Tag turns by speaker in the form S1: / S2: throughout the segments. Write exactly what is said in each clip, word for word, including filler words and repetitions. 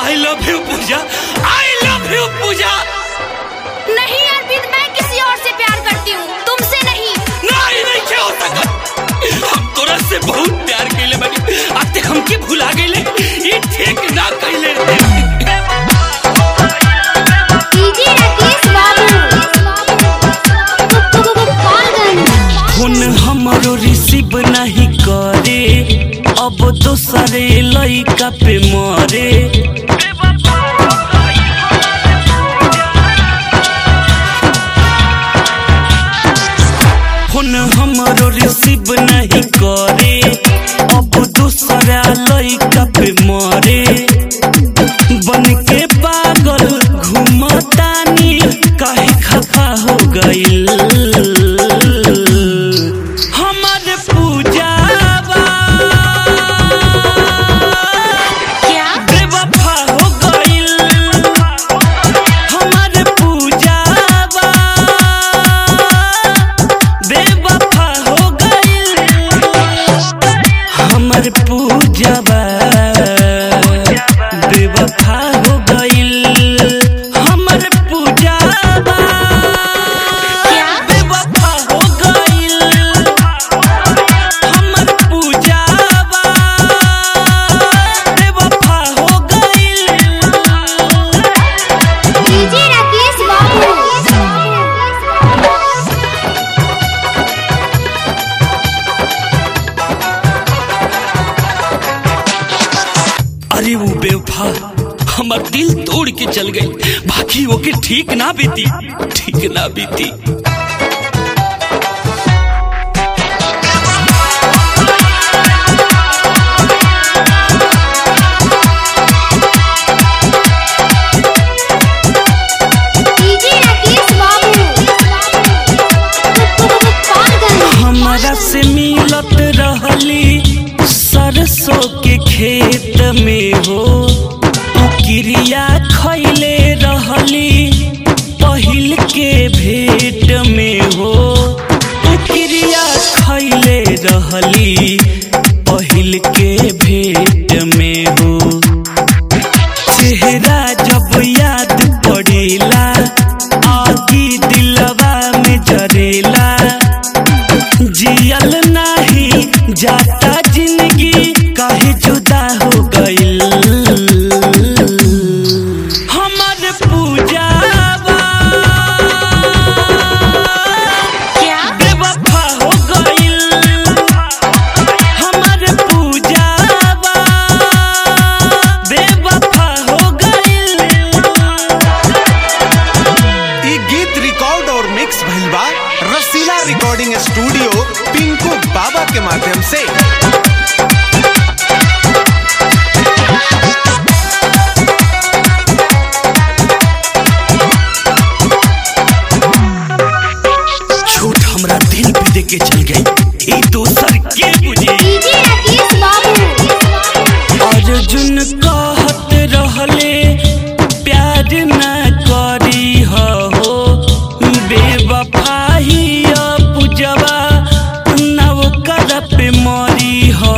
S1: I love you Pooja, I love you Pooja.
S2: नहीं अरविंद, मैं किसी और से प्यार करती हूँ, तुमसे नहीं।
S1: नहीं नहीं क्या हो सकता, हम तोरा से बहुत प्यार कइले बानी, आते हमके भुला गइले, ये ठीक ना कइले।
S2: डीजे राकेश बाबू
S1: फोन हमरो रिसीव नहीं करे, अब दोसरे लइका पे मरे। फोन हमरो रिसीव नहीं करे, अब दूसरा लइका पे मरे। बन के पागल घूमतानी, काहे खफा हो गइल। हमर पूजावा
S2: क्या
S1: बेवफा हो गइल। हमर पूजावा बेवफा हो गइल। हमर पूजावा बेवफा हो गइल। हमर पूजावा बेवफा हो गइल। हमर पूजावा बेवफा हो गइल।
S2: डीजे राकेश बाबू
S1: अरे वो बेवफा हमर दिल तोड़ के चल गई, बाकी ओके ठीक ना बीती, ठीक ना बीती।
S2: डीजे राकेश बाबू
S1: हमरा से मिलत रहली सरसों के खेत में हो, क्रिया खैले रहली पहिल के भेंट में हो। क्रिया खैले रहली पहिल के भेंट में हो। चेहरा जब याद पड़ेला, आगी दिलवा में जरेला। जियल नाही जाता जिंदगी, काहे जुदा हो गइल। हमर पूजावा
S2: क्या
S1: बेवफा हो गइल। हमर पूजावा बेवफा हो गइल।
S3: ई गीत रिकॉर्ड और मिक्स भइल बा रसीला रिकॉर्डिंग स्टूडियो पिंकू बाबा के माध्यम से।
S1: झूठ हमरा दिल पे दे के चल गई, ई दोसर के बुझी।
S2: डीजे राकेश बाबू
S1: अर्जुन कहत रहले प्यार न करी हो, बेवफाही पूजवा नव कर पे मरी हो।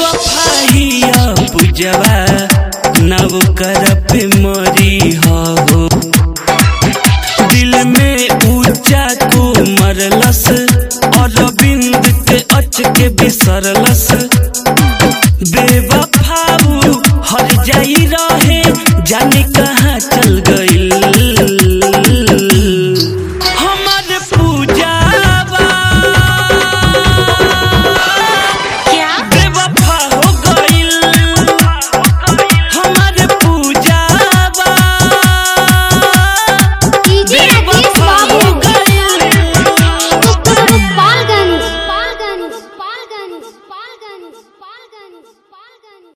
S1: बेवफाही पूजवा नव कर पे मरी हो।